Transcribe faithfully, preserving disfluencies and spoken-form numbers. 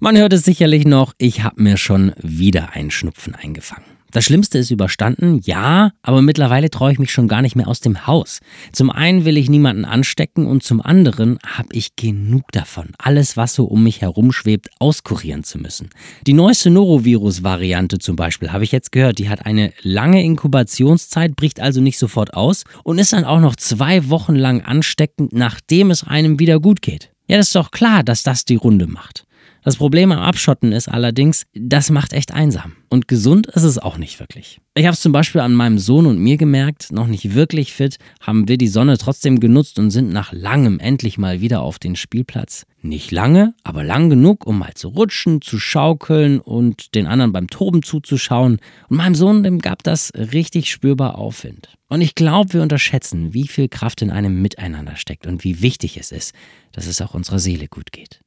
Man hört es sicherlich noch, ich habe mir schon wieder einen Schnupfen eingefangen. Das Schlimmste ist überstanden, ja, aber mittlerweile traue ich mich schon gar nicht mehr aus dem Haus. Zum einen will ich niemanden anstecken und zum anderen habe ich genug davon, alles, was so um mich herumschwebt, auskurieren zu müssen. Die neueste Norovirus-Variante zum Beispiel, habe ich jetzt gehört, die hat eine lange Inkubationszeit, bricht also nicht sofort aus und ist dann auch noch zwei Wochen lang ansteckend, nachdem es einem wieder gut geht. Ja, das ist doch klar, dass das die Runde macht. Das Problem am Abschotten ist allerdings, das macht echt einsam. Und gesund ist es auch nicht wirklich. Ich habe es zum Beispiel an meinem Sohn und mir gemerkt, noch nicht wirklich fit, haben wir die Sonne trotzdem genutzt und sind nach langem endlich mal wieder auf den Spielplatz. Nicht lange, aber lang genug, um mal zu rutschen, zu schaukeln und den anderen beim Toben zuzuschauen. Und meinem Sohn, dem gab das richtig spürbar Aufwind. Und ich glaube, wir unterschätzen, wie viel Kraft in einem Miteinander steckt und wie wichtig es ist, dass es auch unserer Seele gut geht.